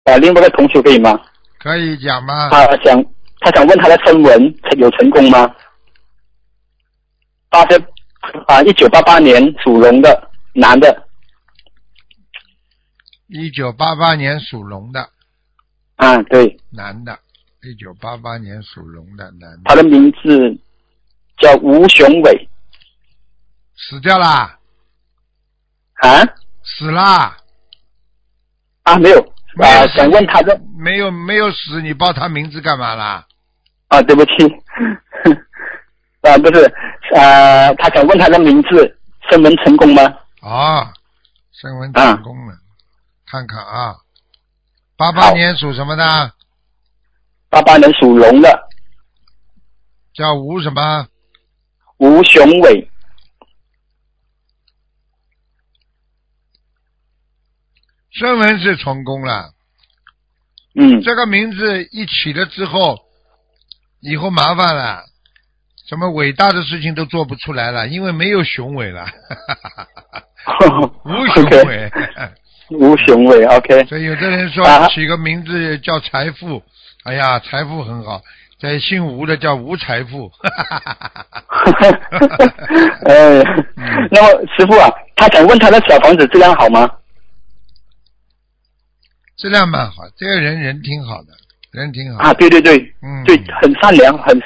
另外一个同学可以吗？ 可以讲吗？ 他想问他的声纹有成功吗？1988年属龙的男的。 1988年属龙的。 对。 男的，1988年属龙的男的。 他的名字叫吴雄伟。 死掉啦？死啦？ 没有。想问他的。 没有死，你报他名字干嘛啦？ 对不起。不是，他想问他的名字，声纹成功吗？ 声纹成功了。看看啊，88年属什么的 ？88年属龙的。 叫吴什么？ 吴雄伟。 声纹是成功了。这个名字一起了之后，以后麻烦了，什么伟大的事情都做不出来了，因为没有雄伟了。吴雄伟。 吴雄伟 ，OK。 所以有的人说起个名字叫财富，哎呀，财富很好，在姓吴的叫吴财富。 那么师父他想问他的小房子质量好吗？ 质量蛮好，这个人挺好的，人挺好。 对，对，很善良，很